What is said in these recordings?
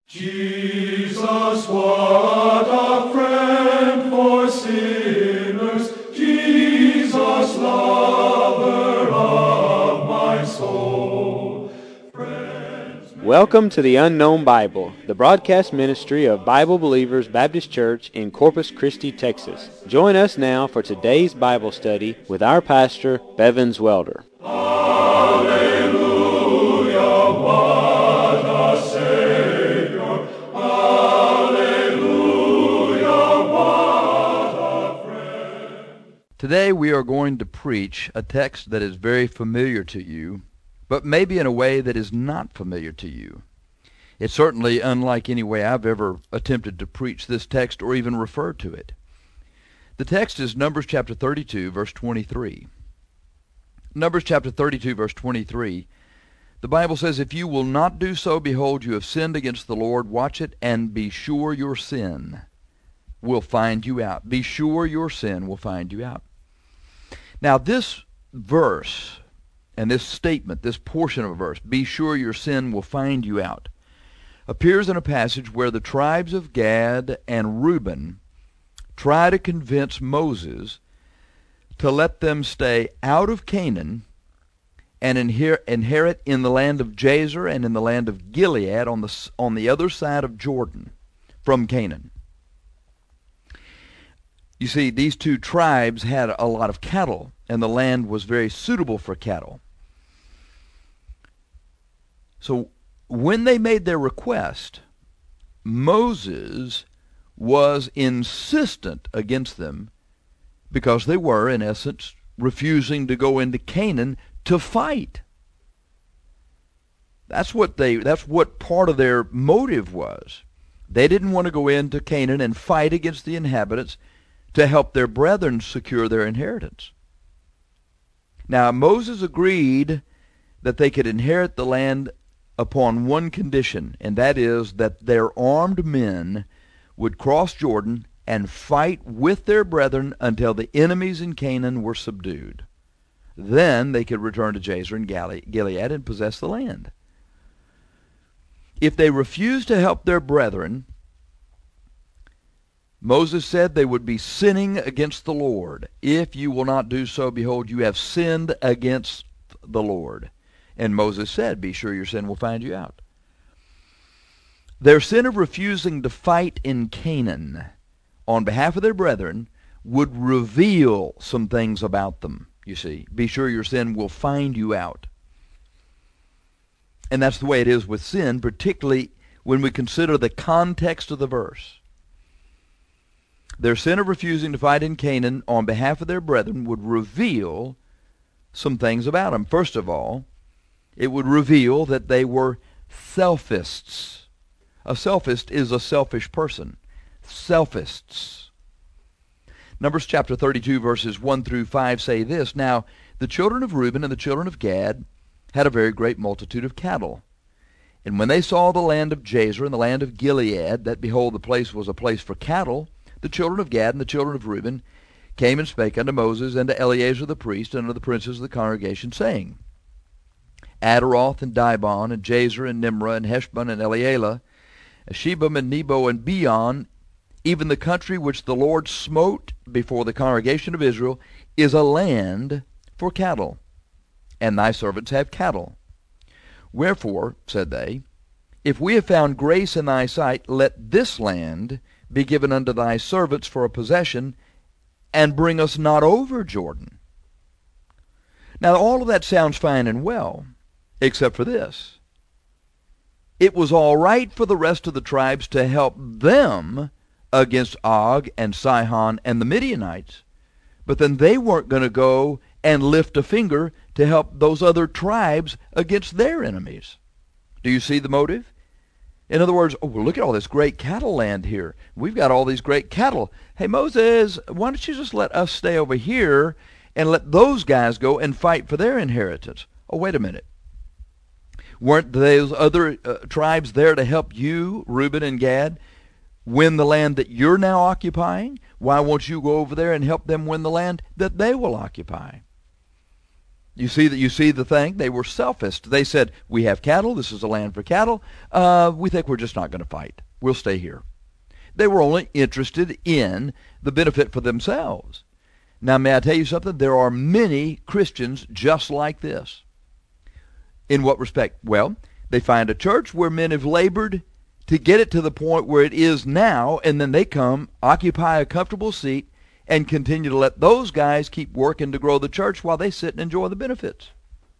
Jesus, what a friend for sinners, Jesus, lover of my soul. Welcome to the Unknown Bible, the broadcast ministry of Bible Believers Baptist Church in Corpus Christi, Texas. Join us now for today's Bible study with our pastor, Bevins Welder. Hallelujah, what a Savior. Hallelujah, what a friend. Today we are going to preach a text that is very familiar to you, but maybe in a way that is not familiar to you. It's certainly unlike any way I've ever attempted to preach this text or even refer to it. The text is Numbers chapter 32, verse 23. Numbers chapter 32, verse 23. The Bible says, "If you will not do so, behold, you have sinned against the Lord. Watch it, and be sure your sin will find you out." Be sure your sin will find you out. Now this verse and this statement, this portion of a verse, "be sure your sin will find you out," appears in a passage where the tribes of Gad and Reuben try to convince Moses to let them stay out of Canaan and inherit in the land of Jazer and in the land of Gilead on the other side of Jordan from Canaan. You see, these two tribes had a lot of cattle, and the land was very suitable for cattle. So when they made their request, Moses was insistent against them because they were, in essence, refusing to go into Canaan to fight. That's what part of their motive was. They didn't want to go into Canaan and fight against the inhabitants to help their brethren secure their inheritance. Now Moses agreed that they could inherit the land upon one condition, and that is that their armed men would cross Jordan and fight with their brethren until the enemies in Canaan were subdued. Then they could return to Jazer and Gilead and possess the land. If they refused to help their brethren, Moses said they would be sinning against the Lord. "If you will not do so, behold, you have sinned against the Lord." And Moses said, "Be sure your sin will find you out." Their sin of refusing to fight in Canaan on behalf of their brethren would reveal some things about them, you see. Be sure your sin will find you out. And that's the way it is with sin, particularly when we consider the context of the verse. Their sin of refusing to fight in Canaan on behalf of their brethren would reveal some things about them. First of all, it would reveal that they were selfists. A selfist is a selfish person. Selfists. Numbers chapter 32 verses 1 through 5 say this, "Now the children of Reuben and the children of Gad had a very great multitude of cattle. And when they saw the land of Jazer and the land of Gilead, that behold the place was a place for cattle, the children of Gad and the children of Reuben came and spake unto Moses and to Eleazar the priest and unto the princes of the congregation, saying, Adaroth and Dibon and Jazer and Nimrah and Heshbon and Elealeh, Shebam and Nebo and Beon, even the country which the Lord smote before the congregation of Israel, is a land for cattle, and thy servants have cattle. Wherefore, said they, if we have found grace in thy sight, let this land be given unto thy servants for a possession, and bring us not over Jordan." Now all of that sounds fine and well, except for this. It was all right for the rest of the tribes to help them against Og and Sihon and the Midianites, but then they weren't going to go and lift a finger to help those other tribes against their enemies. Do you see the motive? In other words, well, look at all this great cattle land here. We've got all these great cattle. Hey, Moses, why don't you just let us stay over here and let those guys go and fight for their inheritance? Oh, wait a minute. Weren't those other tribes there to help you, Reuben and Gad, win the land that you're now occupying? Why won't you go over there and help them win the land that they will occupy? You see the thing? They were selfish. They said, we have cattle. This is a land for cattle. We think we're just not going to fight. We'll stay here. They were only interested in the benefit for themselves. Now, may I tell you something? There are many Christians just like this. In what respect? Well, they find a church where men have labored to get it to the point where it is now, and then they come, occupy a comfortable seat, and continue to let those guys keep working to grow the church while they sit and enjoy the benefits.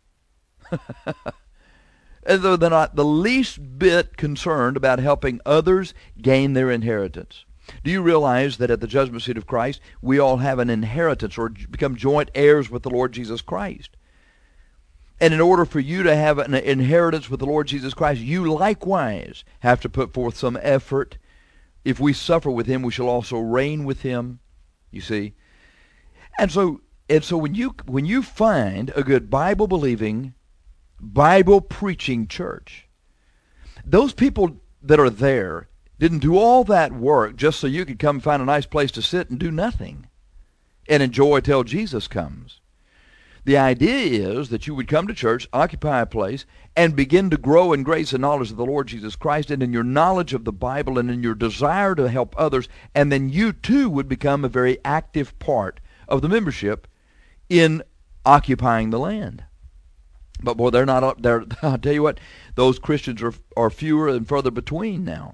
As though they're not the least bit concerned about helping others gain their inheritance. Do you realize that at the judgment seat of Christ, we all have an inheritance or become joint heirs with the Lord Jesus Christ? And in order for you to have an inheritance with the Lord Jesus Christ, you likewise have to put forth some effort. If we suffer with him, we shall also reign with him. You see? And so when you find a good Bible-believing, Bible-preaching church, those people that are there didn't do all that work just so you could come find a nice place to sit and do nothing and enjoy till Jesus comes. The idea is that you would come to church, occupy a place, and begin to grow in grace and knowledge of the Lord Jesus Christ, and in your knowledge of the Bible, and in your desire to help others, and then you too would become a very active part of the membership in occupying the land. But boy, they're not up there. I'll tell you what, those Christians are fewer and further between now.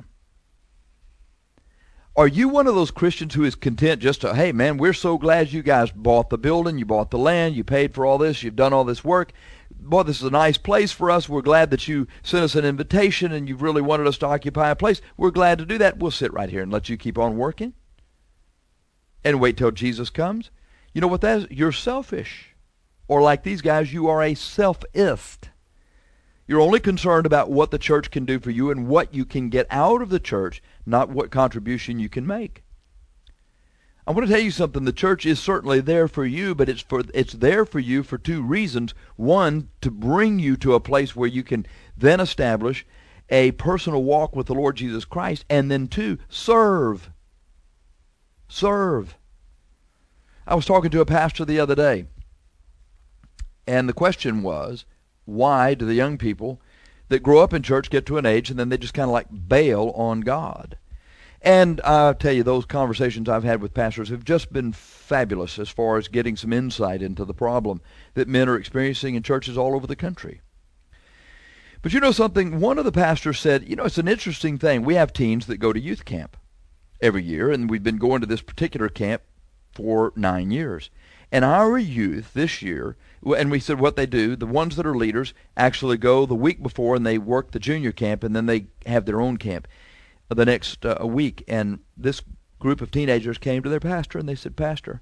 Are you one of those Christians who is content just to, hey man, we're so glad you guys bought the building, you bought the land, you paid for all this, you've done all this work. Boy, this is a nice place for us. We're glad that you sent us an invitation and you've really wanted us to occupy a place. We're glad to do that. We'll sit right here and let you keep on working and wait till Jesus comes. You know what that is? You're selfish. Or like these guys, you are a selfist. You're only concerned about what the church can do for you and what you can get out of the church, not what contribution you can make. I want to tell you something. The church is certainly there for you, but it's there for you for two reasons. One, to bring you to a place where you can then establish a personal walk with the Lord Jesus Christ, and then two, serve. Serve. I was talking to a pastor the other day, and the question was, why do the young people that grow up in church get to an age and then they just kind of like bail on God? And I'll tell you, those conversations I've had with pastors have just been fabulous as far as getting some insight into the problem that men are experiencing in churches all over the country. But you know something? One of the pastors said, you know, it's an interesting thing. We have teens that go to youth camp every year, and we've been going to this particular camp for 9 years. And our youth this year, and we said what they do, the ones that are leaders actually go the week before and they work the junior camp, and then they have their own camp the next week. And this group of teenagers came to their pastor and they said, Pastor,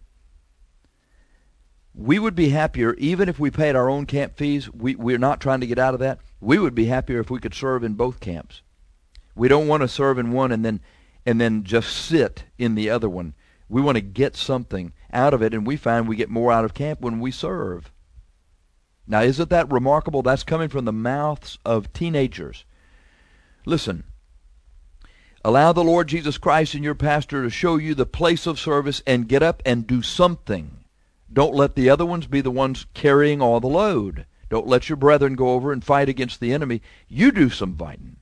we would be happier even if we paid our own camp fees. We're not trying to get out of that. We would be happier if we could serve in both camps. We don't want to serve in one and then just sit in the other one. We want to get something out of it, and we find we get more out of camp when we serve. Now, isn't that remarkable? That's coming from the mouths of teenagers. Listen, allow the Lord Jesus Christ and your pastor to show you the place of service and get up and do something. Don't let the other ones be the ones carrying all the load. Don't let your brethren go over and fight against the enemy. You do some fighting.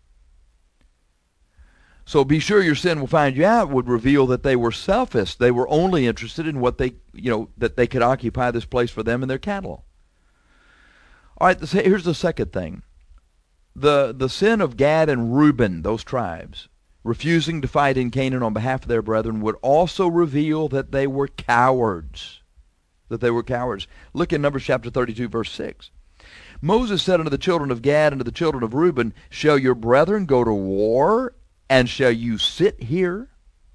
So be sure your sin will find you out would reveal that they were selfish. They were only interested in what they, that they could occupy this place for them and their cattle. All right, here's the second thing. The sin of Gad and Reuben, those tribes, refusing to fight in Canaan on behalf of their brethren, would also reveal that they were cowards. That they were cowards. Look in Numbers chapter 32, verse 6. Moses said unto the children of Gad and to the children of Reuben, Shall your brethren go to war, and shall you sit here?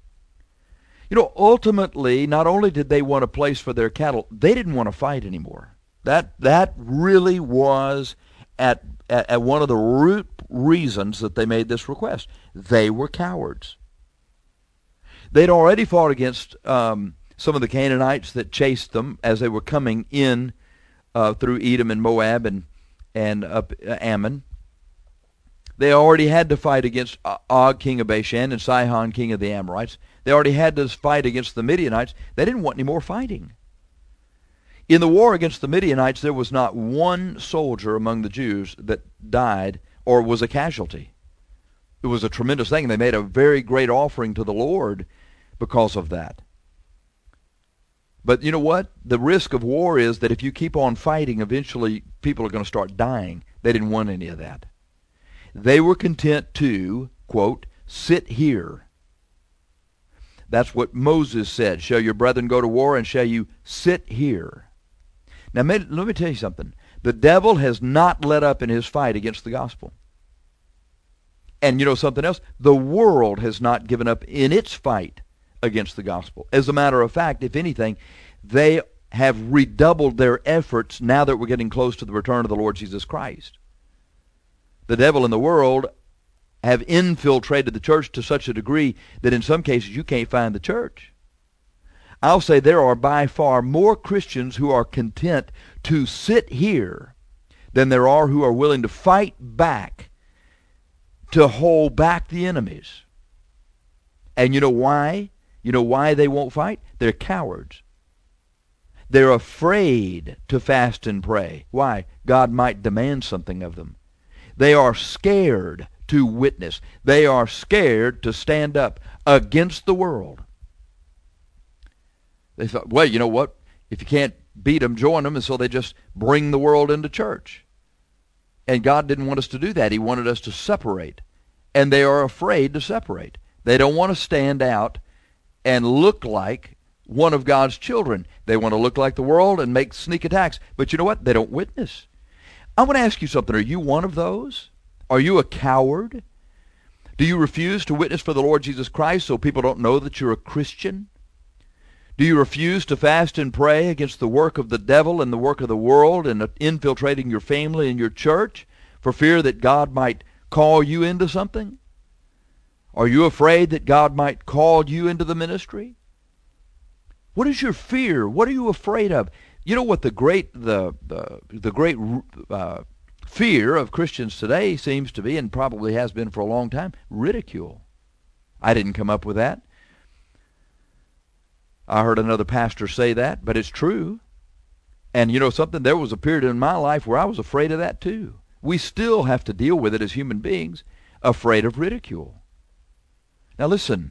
Ultimately, not only did they want a place for their cattle, they didn't want to fight anymore. That really was at one of the root reasons that they made this request. They were cowards. They'd already fought against some of the Canaanites that chased them as they were coming in through Edom and Moab and up Ammon. They already had to fight against Og, king of Bashan, and Sihon, king of the Amorites. They already had to fight against the Midianites. They didn't want any more fighting. In the war against the Midianites, there was not one soldier among the Jews that died or was a casualty. It was a tremendous thing. They made a very great offering to the Lord because of that. But you know what? The risk of war is that if you keep on fighting, eventually people are going to start dying. They didn't want any of that. They were content to, quote, sit here. That's what Moses said. Shall your brethren go to war, and shall you sit here? Now, let me tell you something. The devil has not let up in his fight against the gospel. And you know something else? The world has not given up in its fight against the gospel. As a matter of fact, if anything, they have redoubled their efforts now that we're getting close to the return of the Lord Jesus Christ. The devil and the world have infiltrated the church to such a degree that in some cases you can't find the church. I'll say there are by far more Christians who are content to sit here than there are who are willing to fight back, to hold back the enemies. And you know why? You know why they won't fight? They're cowards. They're afraid to fast and pray. Why? God might demand something of them. They are scared to witness. They are scared to stand up against the world. They thought, well, you know what? If you can't beat them, join them. And so they just bring the world into church. And God didn't want us to do that. He wanted us to separate. And they are afraid to separate. They don't want to stand out and look like one of God's children. They want to look like the world and make sneak attacks. But you know what? They don't witness. I want to ask you something. Are you one of those? Are you a coward? Do you refuse to witness for the Lord Jesus Christ so people don't know that you're a Christian? Do you refuse to fast and pray against the work of the devil and the work of the world and infiltrating your family and your church for fear that God might call you into something? Are you afraid that God might call you into the ministry? What is your fear? What are you afraid of? You know what the great fear of Christians today seems to be, and probably has been for a long time? Ridicule. I didn't come up with that. I heard another pastor say that, but it's true. And you know something? There was a period in my life where I was afraid of that too. We still have to deal with it as human beings, afraid of ridicule. Now listen.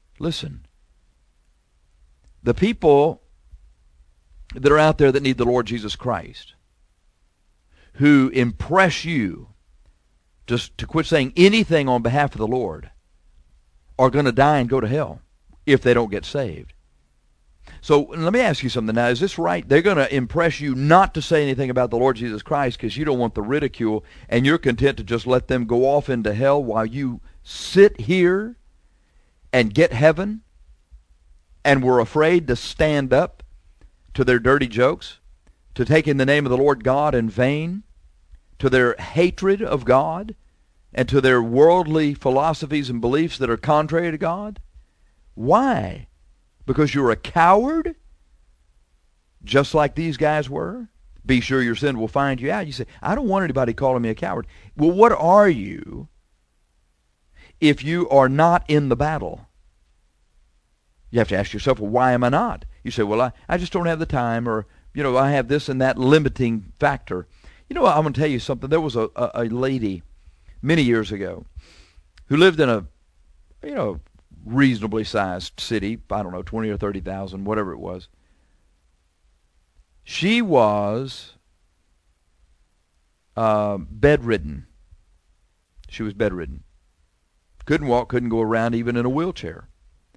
The people that are out there that need the Lord Jesus Christ, who impress you just to quit saying anything on behalf of the Lord, are going to die and go to hell if they don't get saved. So let me ask you something now. Is this right? They're going to impress you not to say anything about the Lord Jesus Christ because you don't want the ridicule, and you're content to just let them go off into hell while you sit here and get heaven, and we're afraid to stand up to their dirty jokes, to taking the name of the Lord God in vain, to their hatred of God, and to their worldly philosophies and beliefs that are contrary to God? Why? Because you're a coward? Just like these guys were? Be sure your sin will find you out. You say, I don't want anybody calling me a coward. Well, what are you if you are not in the battle? You have to ask yourself, well, why am I not? You say, well, I just don't have the time, or, you know, I have this and that limiting factor. You know, I'm going to tell you something. There was a lady many years ago who lived in a, reasonably sized city, I don't know, 20 or 30,000, whatever it was. She was bedridden. She was bedridden. Couldn't walk, couldn't go around even in a wheelchair.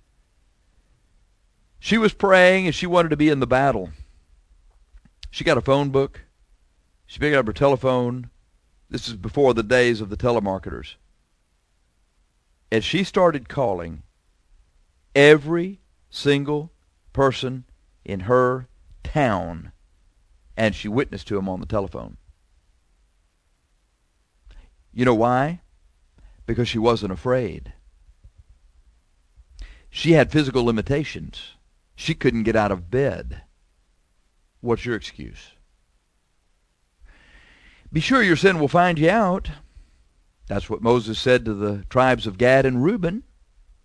She was praying and she wanted to be in the battle. She got a phone book. She picked up her telephone. This is before the days of the telemarketers. And she started calling every single person in her town, and she witnessed to them on the telephone. You know why? Because she wasn't afraid. She had physical limitations. She couldn't get out of bed. What's your excuse? Be sure your sin will find you out. That's what Moses said to the tribes of Gad and Reuben.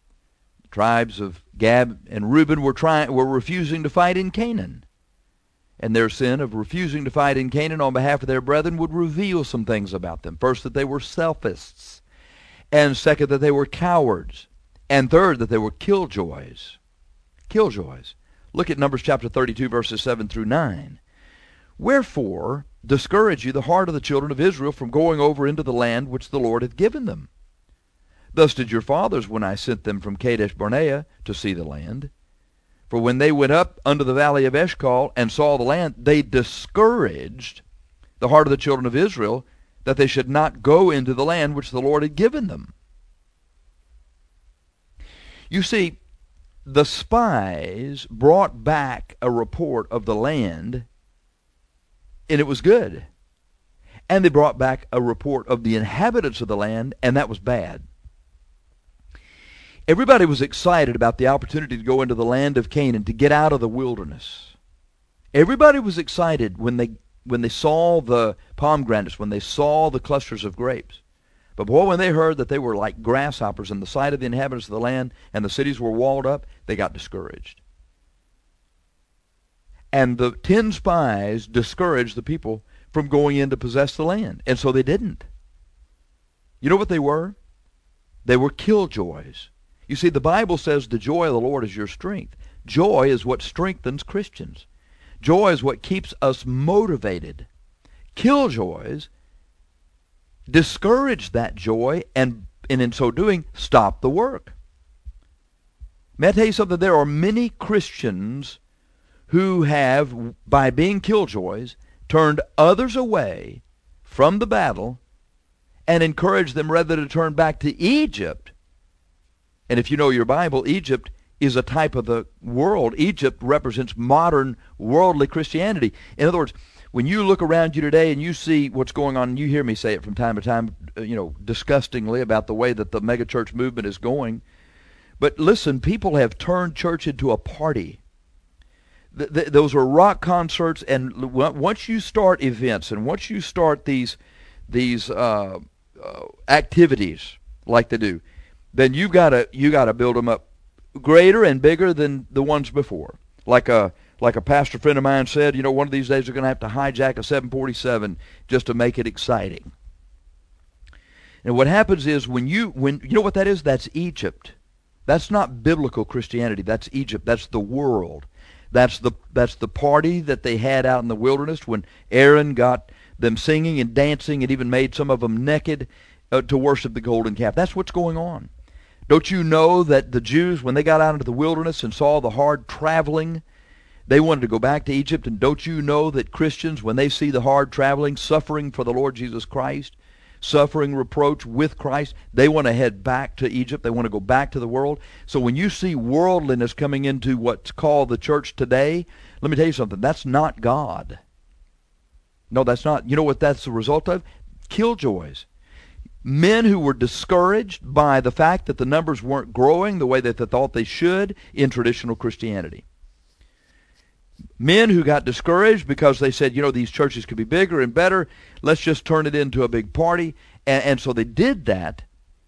The tribes of Gad and Reuben were refusing to fight in Canaan. And their sin of refusing to fight in Canaan on behalf of their brethren would reveal some things about them. First, that they were selfists. And second, that they were cowards. And third, that they were killjoys. Killjoys. Look at Numbers chapter 32, verses 7 through 9. Wherefore discourage you the heart of the children of Israel from going over into the land which the Lord hath given them. Thus did your fathers when I sent them from Kadesh Barnea to see the land. For when they went up unto the valley of Eshcol and saw the land, they discouraged the heart of the children of Israel, that they should not go into the land which the Lord had given them. You see, the spies brought back a report of the land, and it was good. And they brought back a report of the inhabitants of the land, and that was bad. Everybody was excited about the opportunity to go into the land of Canaan, to get out of the wilderness. Everybody was excited when they saw the pomegranates, when they saw the clusters of grapes. But boy, when they heard that they were like grasshoppers in the sight of the inhabitants of the land, and the cities were walled up, they got discouraged. And the 10 spies discouraged the people from going in to possess the land. And so they didn't. You know what they were? They were killjoys. You see, the Bible says the joy of the Lord is your strength. Joy is what strengthens Christians. Joy is what keeps us motivated. Killjoys discourage that joy, and in so doing, stop the work. May I tell you something? There are many Christians who have, by being killjoys, turned others away from the battle and encouraged them rather to turn back to Egypt. And if you know your Bible, Egypt is a type of the world. Egypt represents modern worldly Christianity. In other words, when you look around you today and you see what's going on, and you hear me say it from time to time, disgustingly about the way that the megachurch movement is going. But listen, people have turned church into a party. Those are rock concerts, and once you start events and once you start these activities like they do, then you gotta build them up greater and bigger than the ones before. Like a pastor friend of mine said, one of these days they're going to have to hijack a 747 just to make it exciting. And what happens is when you know what that is? That's Egypt. That's not biblical Christianity. That's Egypt. That's the world. That's the party that they had out in the wilderness when Aaron got them singing and dancing and even made some of them naked to worship the golden calf. That's what's going on. Don't you know that the Jews, when they got out into the wilderness and saw the hard traveling, they wanted to go back to Egypt? And don't you know that Christians, when they see the hard traveling, suffering for the Lord Jesus Christ, suffering reproach with Christ, they want to head back to Egypt. They want to go back to the world. So when you see worldliness coming into what's called the church today, let me tell you something. That's not God. No, that's not. You know what that's the result of? Killjoys. Men who were discouraged by the fact that the numbers weren't growing the way that they thought they should in traditional Christianity. Men who got discouraged because they said, these churches could be bigger and better. Let's just turn it into a big party. And so they did that.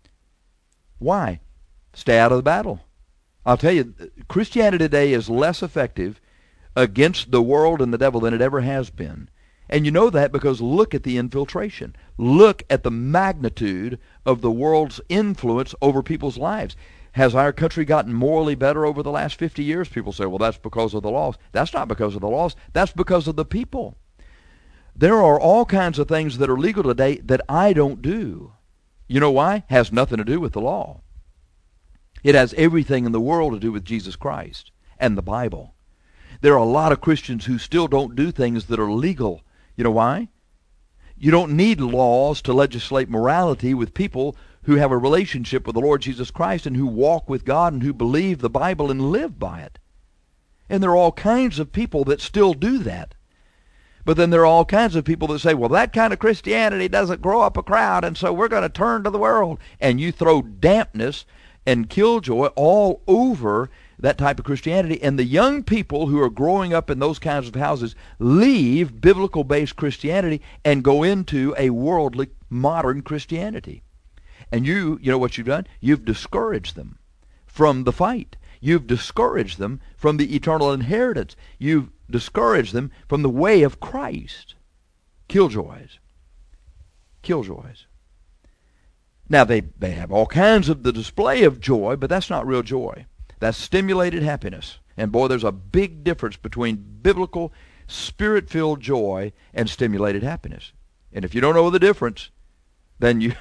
Why? Stay out of the battle. I'll tell you, Christianity today is less effective against the world and the devil than it ever has been. And you know that because look at the infiltration. Look at the magnitude of the world's influence over people's lives. Has our country gotten morally better over the last 50 years? People say, well, that's because of the laws. That's not because of the laws. That's because of the people. There are all kinds of things that are legal today that I don't do. You know why? Has nothing to do with the law. It has everything in the world to do with Jesus Christ and the Bible. There are a lot of Christians who still don't do things that are legal. You know why? You don't need laws to legislate morality with people who have a relationship with the Lord Jesus Christ and who walk with God and who believe the Bible and live by it. And there are all kinds of people that still do that. But then there are all kinds of people that say, well, that kind of Christianity doesn't grow up a crowd, and so we're going to turn to the world. And you throw dampness and killjoy all over that type of Christianity. And the young people who are growing up in those kinds of houses leave biblical-based Christianity and go into a worldly, modern Christianity. And you know what you've done? You've discouraged them from the fight. You've discouraged them from the eternal inheritance. You've discourage them from the way of Christ. Killjoys. Killjoys. Now, they have all kinds of the display of joy, but that's not real joy. That's stimulated happiness. And boy, there's a big difference between biblical, spirit-filled joy and stimulated happiness. And if you don't know the difference, then you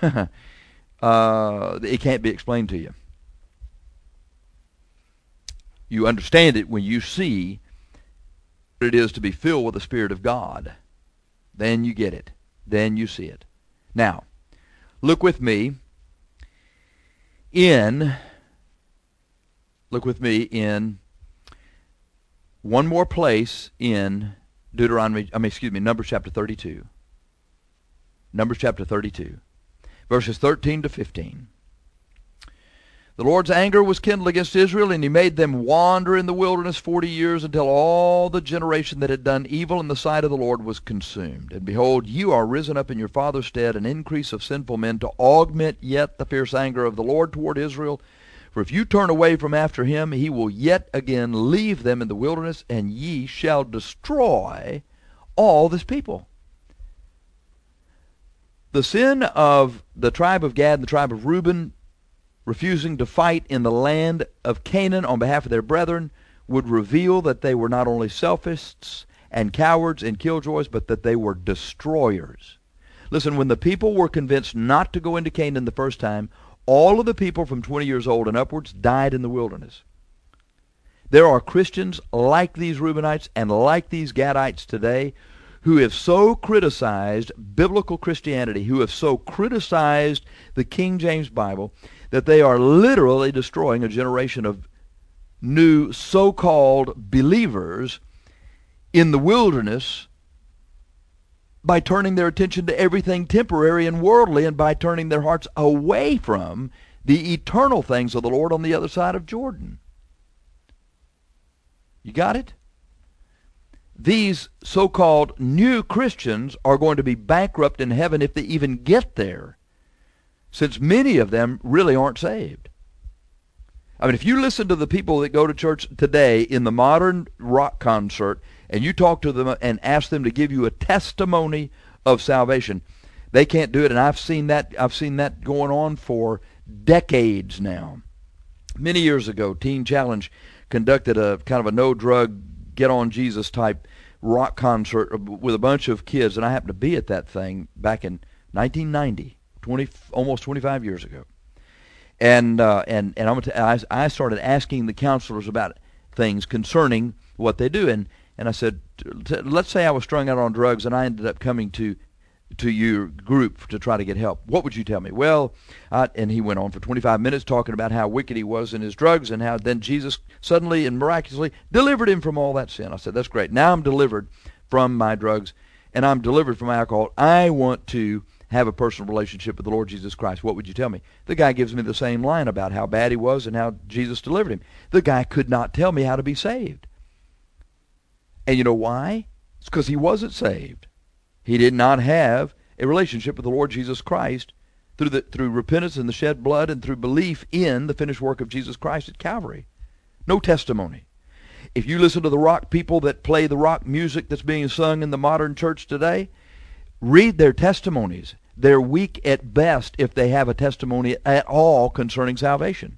it can't be explained to you. You understand it when you see what it is to be filled with the Spirit of God. Then you get it. Then you see it. Now, look with me in one more place in Numbers chapter 32. Numbers chapter 32, verses 13 to 15. The Lord's anger was kindled against Israel, and he made them wander in the wilderness 40 years until all the generation that had done evil in the sight of the Lord was consumed. And behold, you are risen up in your father's stead, an increase of sinful men, to augment yet the fierce anger of the Lord toward Israel. For if you turn away from after him, he will yet again leave them in the wilderness, and ye shall destroy all this people. The sin of the tribe of Gad and the tribe of Reuben refusing to fight in the land of Canaan on behalf of their brethren would reveal that they were not only selfists and cowards and killjoys, but that they were destroyers. Listen, when the people were convinced not to go into Canaan the first time, all of the people from 20 years old and upwards died in the wilderness. There are Christians like these Reubenites and like these Gadites today who have so criticized biblical Christianity, who have so criticized the King James Bible, that they are literally destroying a generation of new so-called believers in the wilderness by turning their attention to everything temporary and worldly, and by turning their hearts away from the eternal things of the Lord on the other side of Jordan. You got it? These so-called new Christians are going to be bankrupt in heaven if they even get there, since many of them really aren't saved. I mean, if you listen to the people that go to church today in the modern rock concert, and you talk to them and ask them to give you a testimony of salvation, they can't do it. And I've seen that going on for decades now. Many years ago, Teen Challenge conducted a kind of a no-drug, get-on-Jesus type rock concert with a bunch of kids, and I happened to be at that thing back in 1990, almost 25 years ago. And I started asking the counselors about things concerning what they do, and I said, let's say I was strung out on drugs and I ended up coming to your group to try to get help. What would you tell me? Well, and he went on for 25 minutes talking about how wicked he was in his drugs and how then Jesus suddenly and miraculously delivered him from all that sin. I said, that's great. Now I'm delivered from my drugs and I'm delivered from alcohol. I want to have a personal relationship with the Lord Jesus Christ. What would you tell me? The guy gives me the same line about how bad he was and how Jesus delivered him. The guy could not tell me how to be saved. And you know why? It's because he wasn't saved. He did not have a relationship with the Lord Jesus Christ through repentance and the shed blood and through belief in the finished work of Jesus Christ at Calvary. No testimony. If you listen to the rock people that play the rock music that's being sung in the modern church today, read their testimonies. They're weak at best if they have a testimony at all concerning salvation.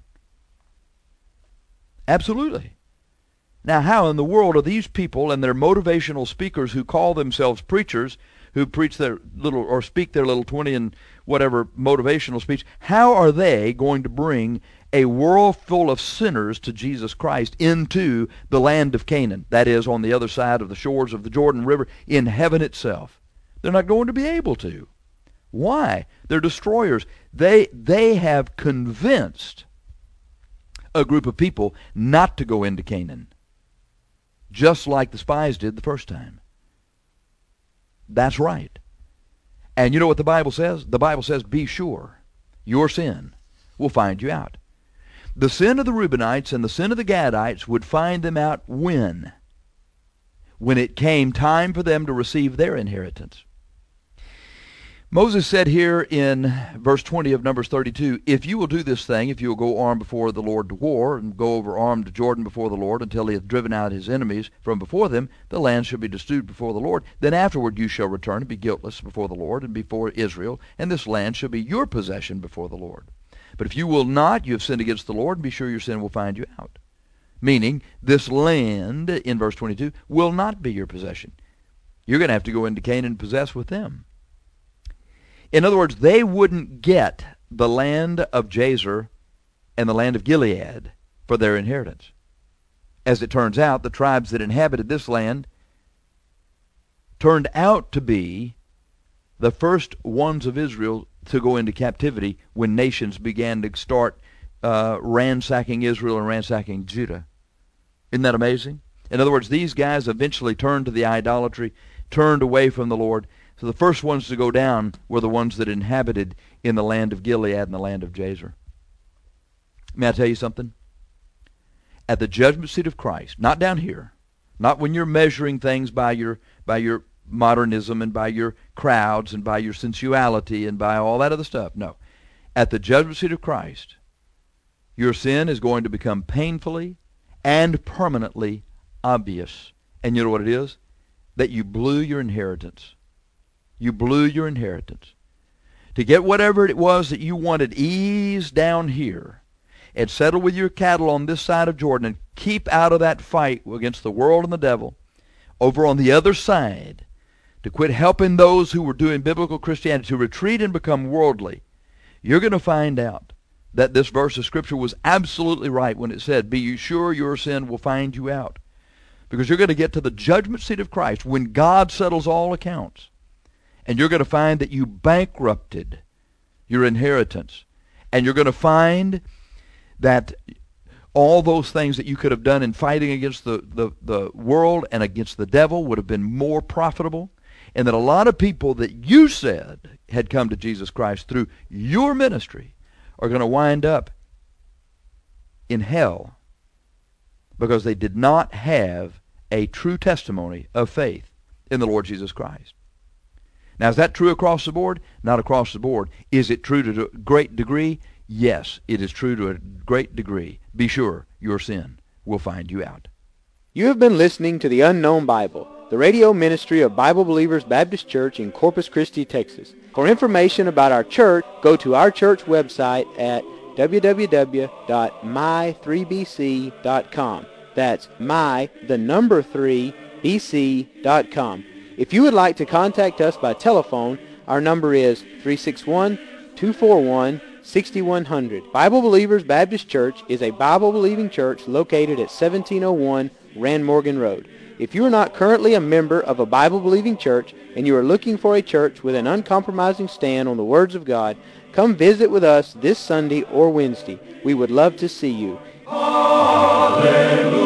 Absolutely. Now, how in the world are these people and their motivational speakers who call themselves preachers, who preach their little or speak their little 20 and whatever motivational speech, how are they going to bring a world full of sinners to Jesus Christ into the land of Canaan, that is, on the other side of the shores of the Jordan River, in heaven itself? They're not going to be able to. Why? They're destroyers. They have convinced a group of people not to go into Canaan, just like the spies did the first time. That's right. And you know what the Bible says? The Bible says, be sure your sin will find you out. The sin of the Reubenites and the sin of the Gadites would find them out when? When it came time for them to receive their inheritance. Moses said here in verse 20 of Numbers 32, if you will do this thing, if you will go armed before the Lord to war, and go over armed to Jordan before the Lord until he hath driven out his enemies from before them, the land shall be destitute before the Lord. Then afterward you shall return and be guiltless before the Lord and before Israel, and this land shall be your possession before the Lord. But if you will not, you have sinned against the Lord, and be sure your sin will find you out. Meaning, this land, in verse 22, will not be your possession. You're going to have to go into Canaan and possess with them. In other words, they wouldn't get the land of Jazer and the land of Gilead for their inheritance. As it turns out, the tribes that inhabited this land turned out to be the first ones of Israel to go into captivity when nations began to start ransacking Israel and ransacking Judah. Isn't that amazing? In other words, these guys eventually turned to the idolatry, turned away from the Lord. So the first ones to go down were the ones that inhabited in the land of Gilead and the land of Jazer. May I tell you something? At the judgment seat of Christ, not down here, not when you're measuring things by your modernism and by your crowds and by your sensuality and by all that other stuff. No. At the judgment seat of Christ, your sin is going to become painfully and permanently obvious. And you know what it is? That you blew your inheritance. You blew your inheritance. To get whatever it was that you wanted ease down here and settle with your cattle on this side of Jordan and keep out of that fight against the world and the devil over on the other side, to quit helping those who were doing biblical Christianity to retreat and become worldly, you're going to find out that this verse of Scripture was absolutely right when it said, be you sure your sin will find you out. Because you're going to get to the judgment seat of Christ when God settles all accounts. And you're going to find that you bankrupted your inheritance. And you're going to find that all those things that you could have done in fighting against the world and against the devil would have been more profitable. And that a lot of people that you said had come to Jesus Christ through your ministry are going to wind up in hell because they did not have a true testimony of faith in the Lord Jesus Christ. Now, is that true across the board? Not across the board. Is it true to a great degree? Yes, it is true to a great degree. Be sure your sin will find you out. You have been listening to The Unknown Bible, the radio ministry of Bible Believers Baptist Church in Corpus Christi, Texas. For information about our church, go to our church website at www.my3bc.com. That's my3bc.com. If you would like to contact us by telephone, our number is 361-241-6100. Bible Believers Baptist Church is a Bible-believing church located at 1701 Rand Morgan Road. If you are not currently a member of a Bible-believing church and you are looking for a church with an uncompromising stand on the words of God, come visit with us this Sunday or Wednesday. We would love to see you. Hallelujah.